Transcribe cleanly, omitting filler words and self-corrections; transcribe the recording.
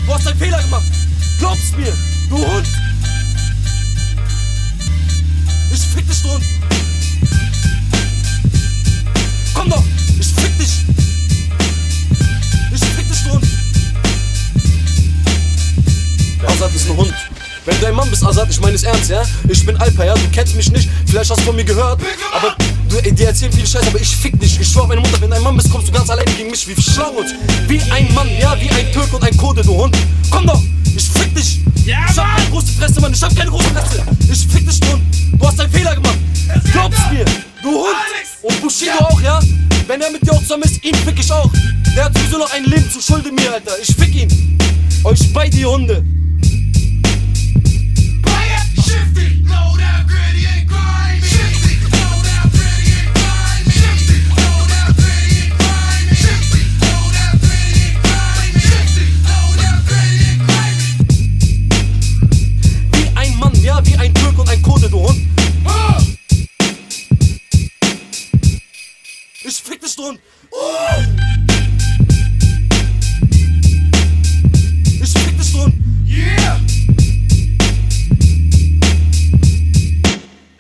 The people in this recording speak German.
Du hast einen Fehler gemacht. Glaub's mir, du Hund. Ich fick dich, du Hund. Komm doch, ich fick dich. Ich fick dich, du Hund. Azad ist ein Hund. Wenn du ein Mann bist, Azad, ich meine es ernst, ja? Ich bin Alper, ja? Du kennst mich nicht, vielleicht hast du von mir gehört, aber dir erzählen viel Scheiß, aber ich fick dich. Ich schwör auf meine Mutter, wenn du ein Mann bist, kommst du ganz alleine gegen mich. Wir schlagen uns. Wie ein Mann, ja? Wie ein Türk und ein Kurde, du Hund. Komm doch, ich fick dich. Ja, ich hab keine große Fresse, Mann, ich hab keine große Fresse. Ich fick dich, du Hund. Du hast einen Fehler gemacht. Glaub's mir, du Hund. Und Bushido auch, ja? Wenn er mit dir auch zusammen ist, ihn fick ich auch. Der hat sowieso noch ein Leben zu Schulde mir, Alter. Ich fick ihn. Euch beide, ihr Hunde. Wie ein Türk und ein Kurde, du Hund. Ich fick dich, du Hund.